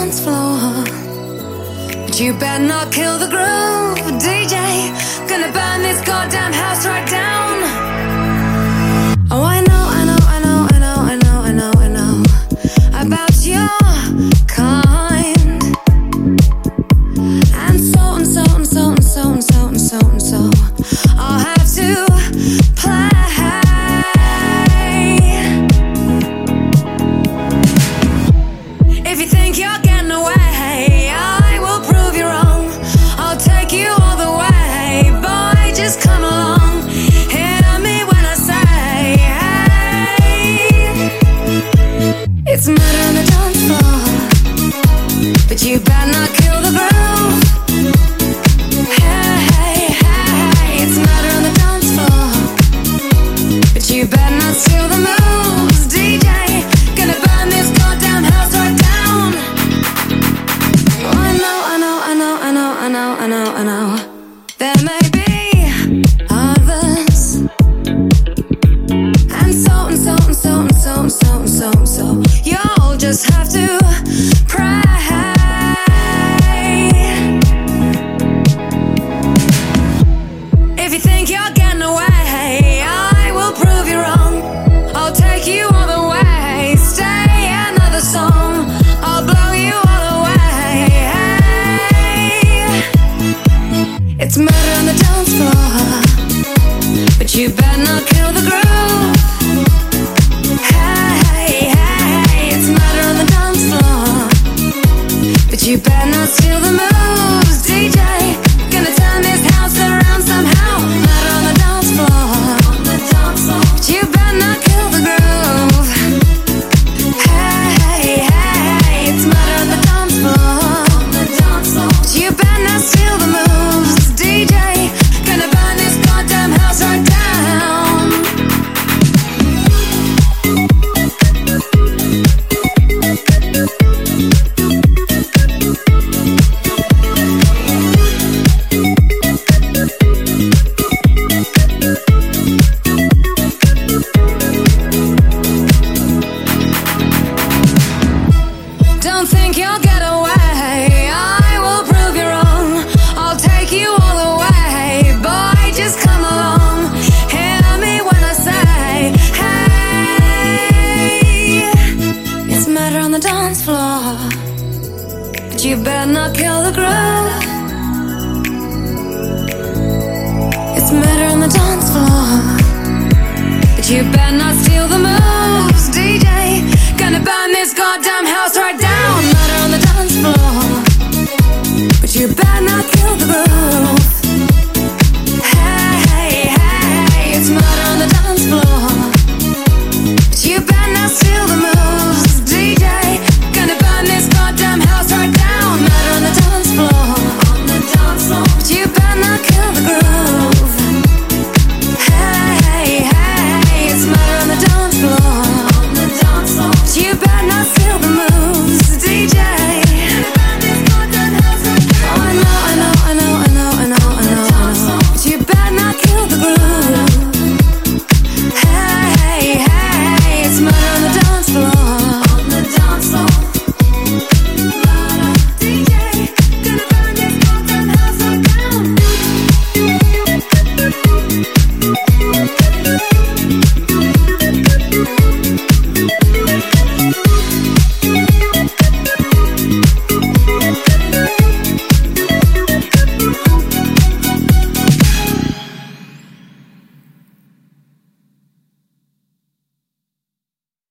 dance floor, but you better not kill the groove. DJ, gonna burn this goddamn house right down. Oh, I know, I know, I know, I know, I know, I know, I know about your kind. And so and so and so and so and so and so and so I'll have to play. If you think you're getting away, I will prove you wrong. I'll take you all the way. Boy, just come along. Hear me when I say, hey. It's murder on the dance floor, but you better not kill the groove. Hey, hey, hey. It's murder on the dance floor, but you better not steal the moves. DJ, gonna burn this goddamn house right down. Oh, I know, I know, I know, I know, I know, I know, I know. There may be others, and so and so and so and so and so and so and so. You'll just have to pray. If you think you're getting away, I will prove you wrong. I'll take you all the way. Stay another song, I'll blow you all away. It's murder on the dance floor, but you better not kill the groove. Hey, hey, it's murder on the dance floor, but you better not steal the moves. DJ, gonna turn this house around somehow. Murder on the dance floor, but you better not kill the groove. Hey, hey, it's murder on the dance floor, but you better not steal the moves. DJ, gonna burn this goddamn house right down. Don't think you'll get away, I will prove you wrong. I'll take you all the way. Boy, just come along. Hear me when I say, hey. It's murder on the dance floor, but you better not kill the groove. It's murder on the dance floor, but you better not